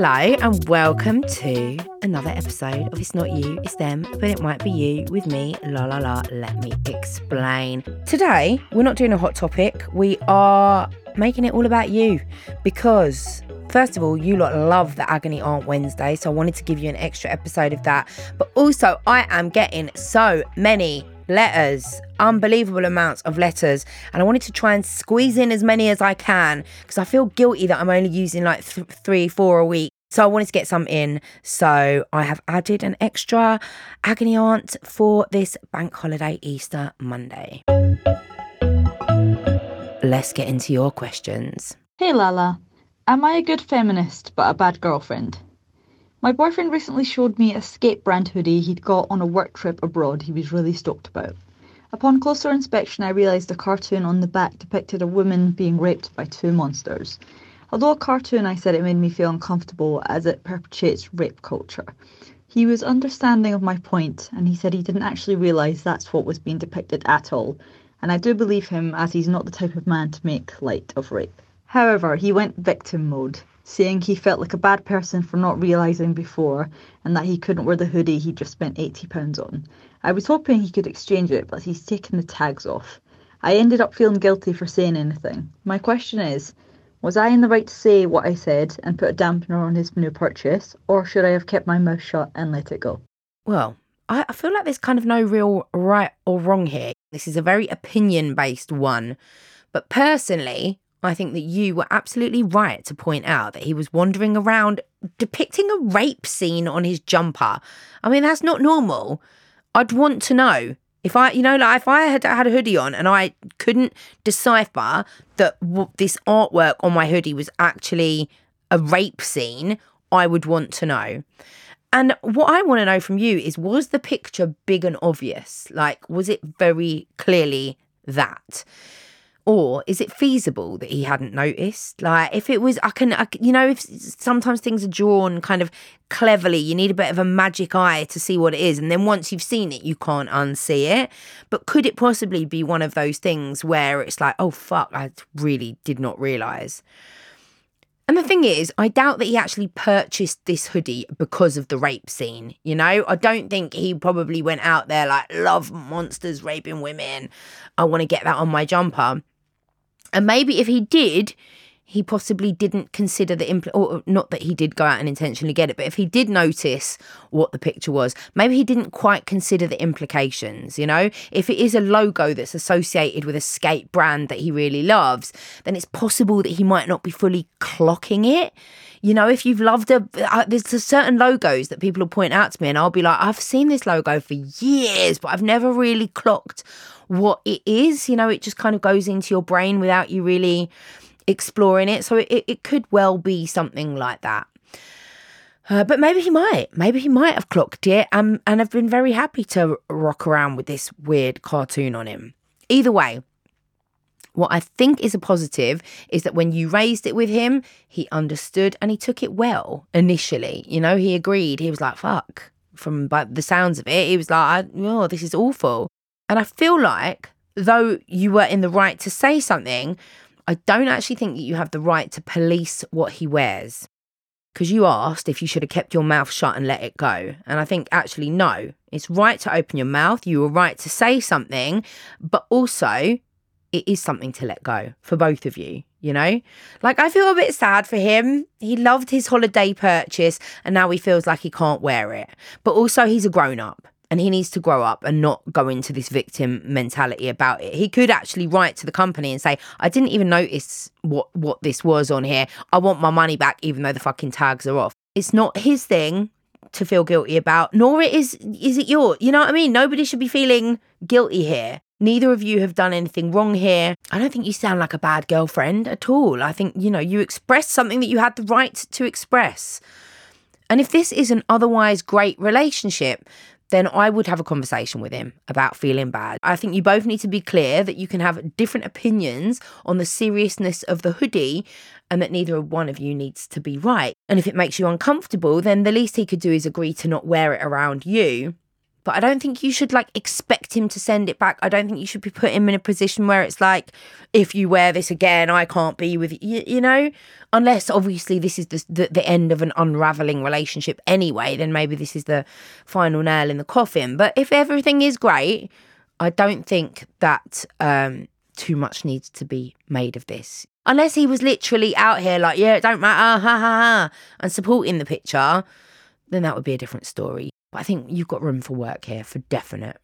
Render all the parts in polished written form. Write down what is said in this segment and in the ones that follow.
Hello and welcome to another episode of It's Not You, It's Them, but it might be you with me, let me explain. Today, we're not doing a hot topic. We are making it all about you because, first of all, you lot love the Agony Aunt Wednesday, so I wanted to give you an extra episode of that. But also, I am getting so many letters, unbelievable amounts of letters, and I wanted to try and squeeze in as many as I can because I feel guilty that I'm only using like 3-4 a week. So I wanted to get some in, so I have added an extra Agony Aunt for this bank holiday Easter Monday. Let's get into your questions. Hey Lala, am I a good feminist but a bad girlfriend? My boyfriend recently showed me a skate brand hoodie he'd got on a work trip abroad he was really stoked about. Upon closer inspection, I realised the cartoon on the back depicted a woman being raped by two monsters. Although a cartoon, I said it made me feel uncomfortable as it perpetuates rape culture. He was understanding of my point, and he said he didn't actually realise that's what was being depicted at all. And I do believe him, as he's not the type of man to make light of rape. However, he went victim mode, saying he felt like a bad person for not realising before and that he couldn't wear the hoodie he just spent £80 on. I was hoping he could exchange it, but he's taken the tags off. I ended up feeling guilty for saying anything. My question is, was I in the right to say what I said and put a dampener on his new purchase, or should I have kept my mouth shut and let it go? Well, I feel like there's kind of no real right or wrong here. This is a very opinion-based one. But personally, I think that you were absolutely right to point out that he was wandering around depicting a rape scene on his jumper. I mean, that's not normal. I'd want to know. If I had a hoodie on and I couldn't decipher that this artwork on my hoodie was actually a rape scene, I would want to know. And what I want to know from you is, was the picture big and obvious? Like, was it very clearly that? Or is it feasible that he hadn't noticed? Like, if it was, if sometimes things are drawn kind of cleverly, you need a bit of a magic eye to see what it is. And then once you've seen it, you can't unsee it. But could it possibly be one of those things where it's like, oh, fuck, I really did not realise? And the thing is, I doubt that he actually purchased this hoodie because of the rape scene, you know? I don't think he probably went out there like, love monsters raping women. I want to get that on my jumper. And maybe if he did, he possibly didn't consider or not that he did go out and intentionally get it, but if he did notice what the picture was, maybe he didn't quite consider the implications, you know? If it is a logo that's associated with a skate brand that he really loves, then it's possible that he might not be fully clocking it. You know, if you've loved there's certain logos that people will point out to me and I'll be like, I've seen this logo for years, but I've never really clocked what it is. You know, it just kind of goes into your brain without you really exploring it. So it could well be something like that. But maybe he might have clocked it and have been very happy to rock around with this weird cartoon on him. Either way, what I think is a positive is that when you raised it with him, he understood and he took it well initially. You know, he agreed. He was like, fuck. By the sounds of it, he was like, oh, this is awful. And I feel like, though you were in the right to say something, I don't actually think that you have the right to police what he wears. Because you asked if you should have kept your mouth shut and let it go. And I think actually, no. It's right to open your mouth. You were right to say something. But also, it is something to let go for both of you, you know? Like, I feel a bit sad for him. He loved his holiday purchase and now he feels like he can't wear it. But also, he's a grown-up. And he needs to grow up and not go into this victim mentality about it. He could actually write to the company and say, I didn't even notice what this was on here. I want my money back, even though the fucking tags are off. It's not his thing to feel guilty about, nor is it yours. You know what I mean? Nobody should be feeling guilty here. Neither of you have done anything wrong here. I don't think you sound like a bad girlfriend at all. I think, you expressed something that you had the right to express. And if this is an otherwise great relationship, then I would have a conversation with him about feeling bad. I think you both need to be clear that you can have different opinions on the seriousness of the hoodie and that neither one of you needs to be right. And if it makes you uncomfortable, then the least he could do is agree to not wear it around you. But I don't think you should like expect him to send it back. I don't think you should be put him in a position where it's like, if you wear this again, I can't be with you, you know? Unless obviously this is the end of an unraveling relationship anyway, then maybe this is the final nail in the coffin. But if everything is great, I don't think that too much needs to be made of this. Unless he was literally out here like, yeah, it don't matter, ha ha ha, and supporting the picture, then that would be a different story. But I think you've got room for work here, for definite.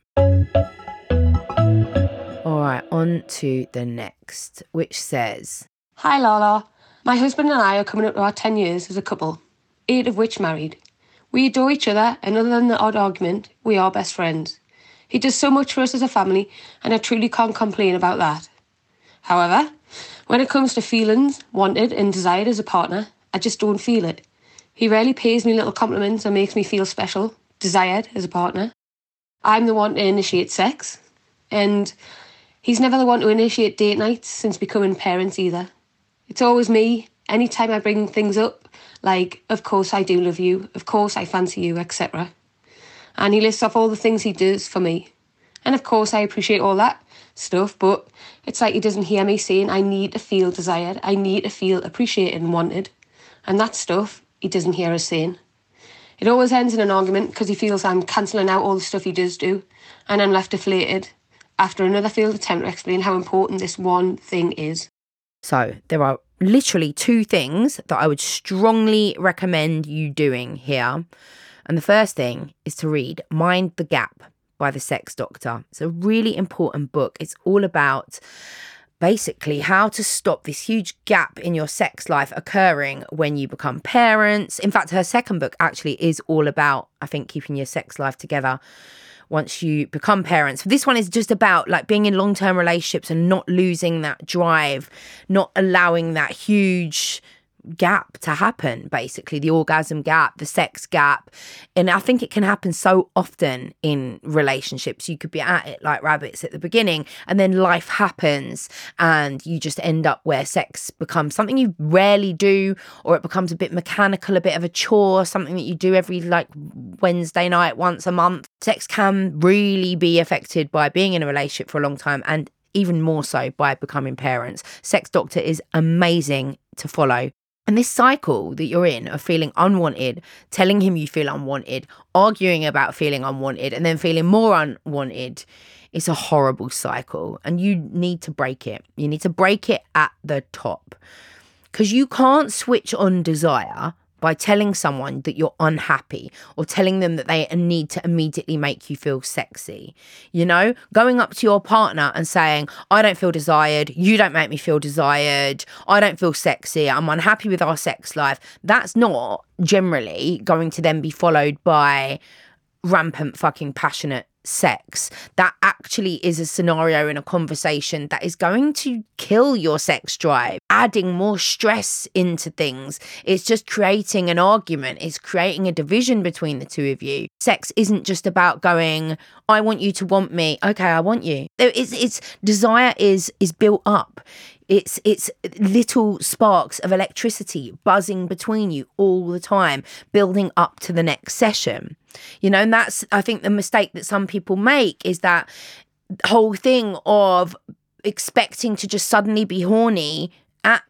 All right, on to the next, which says... Hi, Lala. My husband and I are coming up to our 10 years as a couple, 8 of which married. We adore each other, and other than the odd argument, we are best friends. He does so much for us as a family, and I truly can't complain about that. However, when it comes to feelings, wanted and desired as a partner, I just don't feel it. He rarely pays me little compliments or makes me feel special, desired as a partner. I'm the one to initiate sex, and he's never the one to initiate date nights since becoming parents either. It's always me, anytime I bring things up, like, of course I do love you, of course I fancy you, etc. And he lists off all the things he does for me. And of course I appreciate all that stuff, but it's like he doesn't hear me saying I need to feel desired, I need to feel appreciated and wanted. And that stuff he doesn't hear us saying. It always ends in an argument because he feels I'm cancelling out all the stuff he does do, and I'm left deflated after another failed attempt to explain how important this one thing is. So there are literally 2 things that I would strongly recommend you doing here. And the first thing is to read Mind the Gap by The Sex Doctor. It's a really important book. It's all about basically how to stop this huge gap in your sex life occurring when you become parents. In fact, her second book actually is all about, I think, keeping your sex life together once you become parents. This one is just about like being in long-term relationships and not losing that drive, not allowing that huge gap to happen, basically the orgasm gap, the sex gap. And I think it can happen so often in relationships. You could be at it like rabbits at the beginning, and then life happens and you just end up where sex becomes something you rarely do, or it becomes a bit mechanical, a bit of a chore, something that you do every like Wednesday night once a month. Sex can really be affected by being in a relationship for a long time, and even more so by becoming parents. Sex Doctor is amazing to follow. And this cycle that you're in of feeling unwanted, telling him you feel unwanted, arguing about feeling unwanted, and then feeling more unwanted, it's a horrible cycle. And you need to break it. You need to break it at the top. Because you can't switch on desire by telling someone that you're unhappy or telling them that they need to immediately make you feel sexy. You know, going up to your partner and saying, I don't feel desired, you don't make me feel desired, I don't feel sexy, I'm unhappy with our sex life. That's not generally going to then be followed by rampant fucking passionate sex. That actually is a scenario in a conversation that is going to kill your sex drive, adding more stress into things. It's just creating an argument. It's creating a division between the two of you. Sex isn't just about going, I want you to want me. Okay, I want you. It's desire is built up. It's little sparks of electricity buzzing between you all the time, building up to the next session. You know, and that's, I think, the mistake that some people make is that whole thing of expecting to just suddenly be horny at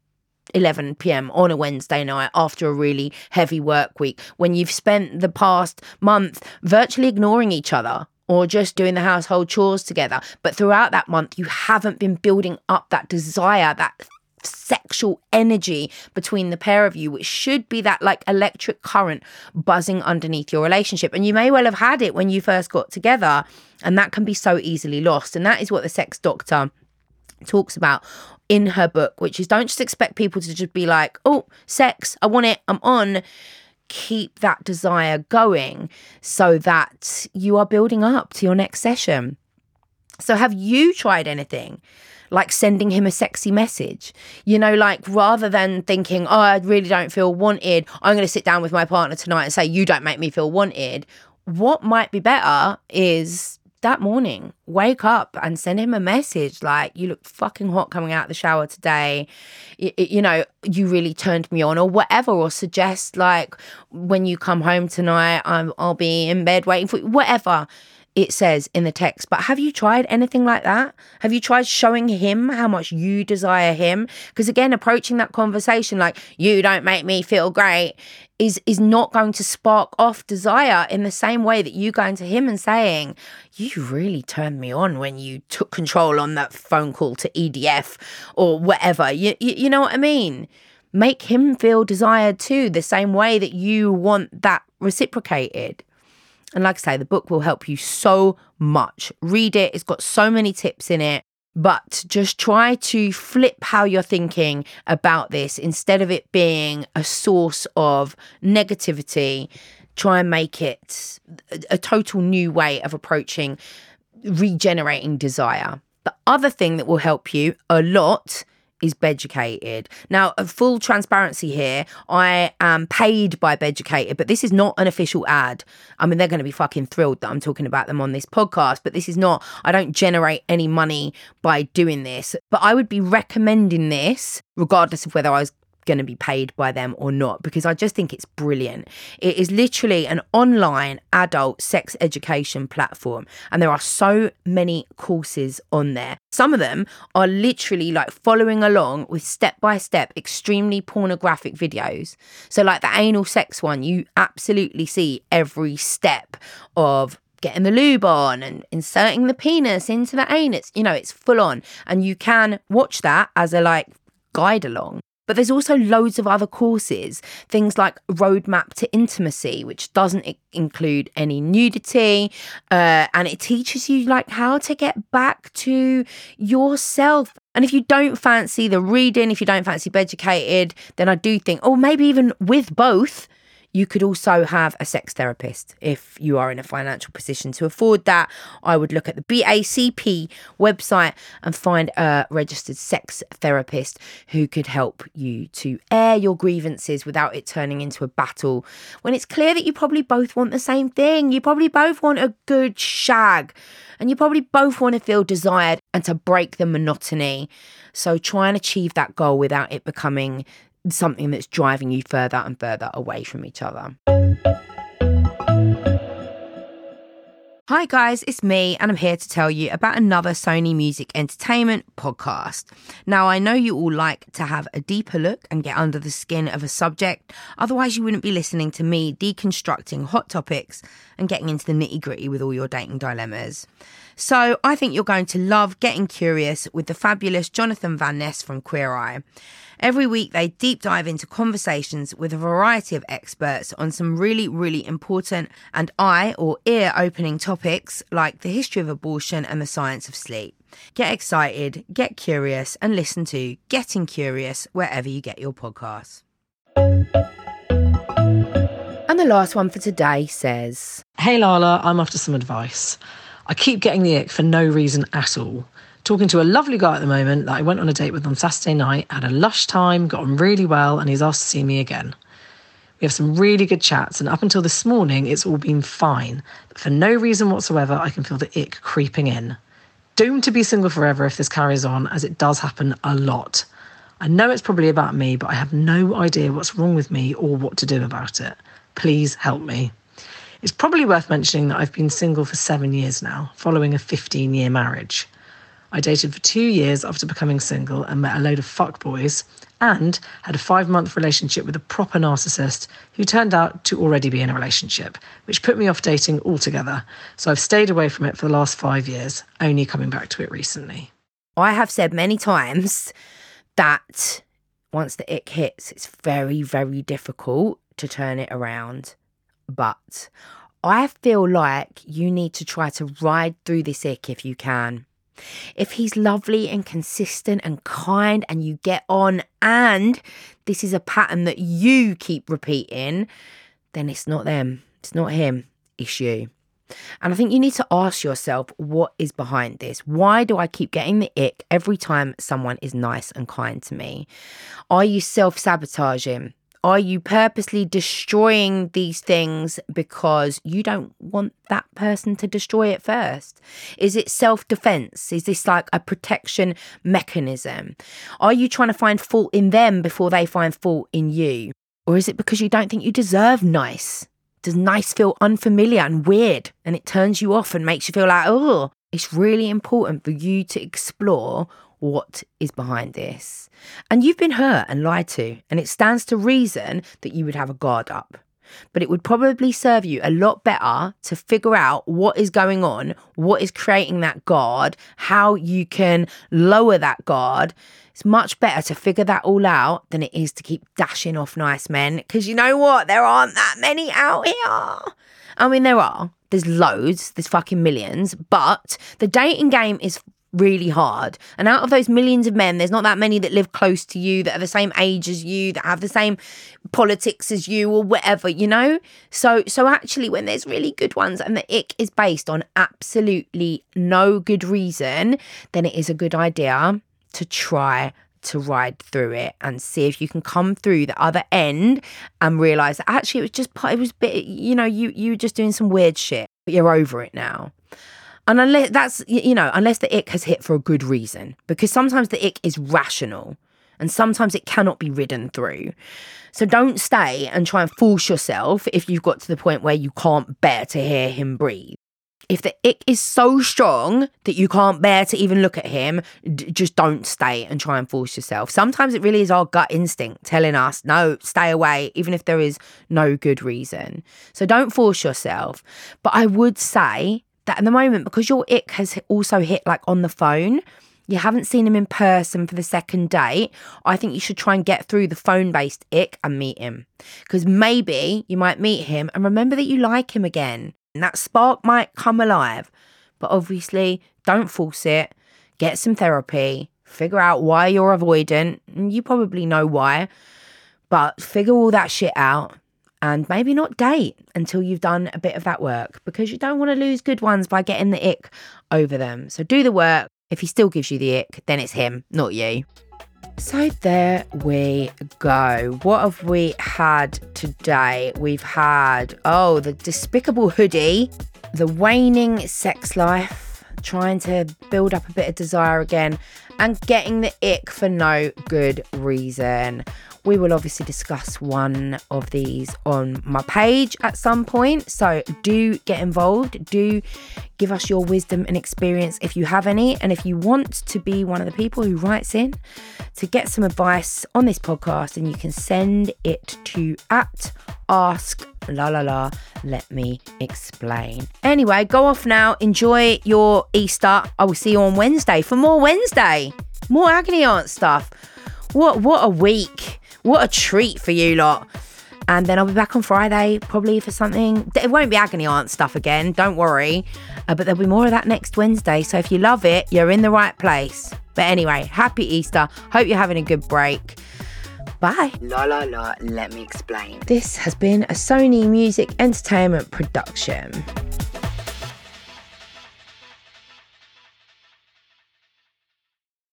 11 p.m. on a Wednesday night after a really heavy work week when you've spent the past month virtually ignoring each other or just doing the household chores together. But throughout that month, you haven't been building up that desire, that sexual energy between the pair of you, which should be that like electric current buzzing underneath your relationship. And you may well have had it when you first got together, and that can be so easily lost. And that is what the Sex Doctor talks about in her book, which is don't just expect people to just be like, oh, sex, I want it, I'm on. Keep that desire going so that you are building up to your next session. So have you tried anything like sending him a sexy message? You know, like rather than thinking, oh, I really don't feel wanted, I'm going to sit down with my partner tonight and say, you don't make me feel wanted. What might be better is that morning, wake up and send him a message like, you look fucking hot coming out of the shower today. You really turned me on, or whatever, or suggest like, when you come home tonight, I'll be in bed waiting for you, whatever it says in the text. But have you tried anything like that? Have you tried showing him how much you desire him? Because again, approaching that conversation like, you don't make me feel great, is not going to spark off desire in the same way that you going to him and saying, you really turned me on when you took control on that phone call to EDF or whatever. You know what I mean? Make him feel desired too, the same way that you want that reciprocated. And like I say, the book will help you so much. Read it. It's got so many tips in it. But just try to flip how you're thinking about this. Instead of it being a source of negativity, try and make it a total new way of approaching regenerating desire. The other thing that will help you a lot is Beducated. Now, full transparency here, I am paid by Beducated, but this is not an official ad. I mean, they're going to be fucking thrilled that I'm talking about them on this podcast, but this is not, I don't generate any money by doing this. But I would be recommending this regardless of whether I was going to be paid by them or not, because I just think it's brilliant. It is literally an online adult sex education platform, and there are so many courses on there. Some of them are literally like following along with step-by-step extremely pornographic videos. So like the anal sex one, you absolutely see every step of getting the lube on and inserting the penis into the anus. It's full on, and you can watch that as a like guide along. But there's also loads of other courses, things like Roadmap to Intimacy, which doesn't include any nudity, and it teaches you like how to get back to yourself. And if you don't fancy the reading, if you don't fancy Beducated, then I do think, or maybe even with both, you could also have a sex therapist if you are in a financial position to afford that. I would look at the BACP website and find a registered sex therapist who could help you to air your grievances without it turning into a battle, when it's clear that you probably both want the same thing. You probably both want a good shag, and you probably both want to feel desired and to break the monotony. So try and achieve that goal without it becoming something that's driving you further and further away from each other. Hi guys, it's me, and I'm here to tell you about another Sony Music Entertainment podcast. Now, I know you all like to have a deeper look and get under the skin of a subject, otherwise you wouldn't be listening to me deconstructing hot topics and getting into the nitty-gritty with all your dating dilemmas. So I think you're going to love Getting Curious with the fabulous Jonathan Van Ness from Queer Eye. Every week, they deep dive into conversations with a variety of experts on some really, really important and eye or ear opening topics like the history of abortion and the science of sleep. Get excited, get curious, and listen to Getting Curious wherever you get your podcasts. And the last one for today says, Hey Lala, I'm after some advice. I keep getting the ick for no reason at all. Talking to a lovely guy at the moment that I went on a date with on Saturday night, had a lush time, got on really well, and he's asked to see me again. We have some really good chats, and up until this morning, it's all been fine. But for no reason whatsoever, I can feel the ick creeping in. Doomed to be single forever if this carries on, as it does happen a lot. I know it's probably about me, but I have no idea what's wrong with me or what to do about it. Please help me. It's probably worth mentioning that I've been single for 7 years now, following a 15-year marriage. I dated for 2 years after becoming single and met a load of fuckboys, and had a 5-month relationship with a proper narcissist who turned out to already be in a relationship, which put me off dating altogether. So I've stayed away from it for the last 5 years, only coming back to it recently. I have said many times that once the ick hits, it's very, very difficult to turn it around. But I feel like you need to try to ride through this ick if you can. If he's lovely and consistent and kind and you get on, and this is a pattern that you keep repeating, then it's not them. It's not him. It's you. And I think you need to ask yourself, what is behind this? Why do I keep getting the ick every time someone is nice and kind to me? Are you self-sabotaging? Are you purposely destroying these things because you don't want that person to destroy it first? Is it self-defense? Is this like a protection mechanism? Are you trying to find fault in them before they find fault in you? Or is it because you don't think you deserve nice? Does nice feel unfamiliar and weird and it turns you off and makes you feel like, oh? It's really important for you to explore what is behind this. And you've been hurt and lied to, and it stands to reason that you would have a guard up. But it would probably serve you a lot better to figure out what is going on, what is creating that guard, how you can lower that guard. It's much better to figure that all out than it is to keep dashing off nice men. Because you know what? There aren't that many out here. I mean, there are. There's loads. There's fucking millions. But the dating game is really hard. And out of those millions of men, there's not that many that live close to you, that are the same age as you, that have the same politics as you or whatever, you know? So actually, when there's really good ones and the ick is based on absolutely no good reason, then it is a good idea to try to ride through it and see if you can come through the other end and realise that actually it was a bit, you know, you were just doing some weird shit, but you're over it now. And unless that's, you know, unless the ick has hit for a good reason, because sometimes the ick is rational and sometimes it cannot be ridden through. So don't stay and try and force yourself if you've got to the point where you can't bear to hear him breathe. If the ick is so strong that you can't bear to even look at him, just don't stay and try and force yourself. Sometimes it really is our gut instinct telling us, no, stay away, even if there is no good reason. So don't force yourself. But I would say that at the moment, because your ick has also hit like on the phone, you haven't seen him in person for the second date, I think you should try and get through the phone-based ick and meet him. Because maybe you might meet him and remember that you like him again. And that spark might come alive. But obviously, don't force it. Get some therapy. Figure out why you're avoidant. You probably know why. But figure all that shit out. And maybe not date until you've done a bit of that work. Because you don't want to lose good ones by getting the ick over them. So do the work. If he still gives you the ick, then it's him, not you. So there we go. What have we had today? We've had, the despicable hoodie, the waning sex life, trying to build up a bit of desire again, and getting the ick for no good reason. We will obviously discuss one of these on my page at some point. So do get involved. Do give us your wisdom and experience if you have any. And if you want to be one of the people who writes in to get some advice on this podcast, and you can send it to @ask_let me explain. Anyway, go off now. Enjoy your Easter. I will see you on Wednesday for more Wednesday. More agony aunt stuff. What a week. What a treat for you lot. And then I'll be back on Friday, probably for something. It won't be agony aunt stuff again, don't worry. But there'll be more of that next Wednesday. So if you love it, you're in the right place. But anyway, happy Easter. Hope you're having a good break. Bye. Let me explain. This has been a Sony Music Entertainment production.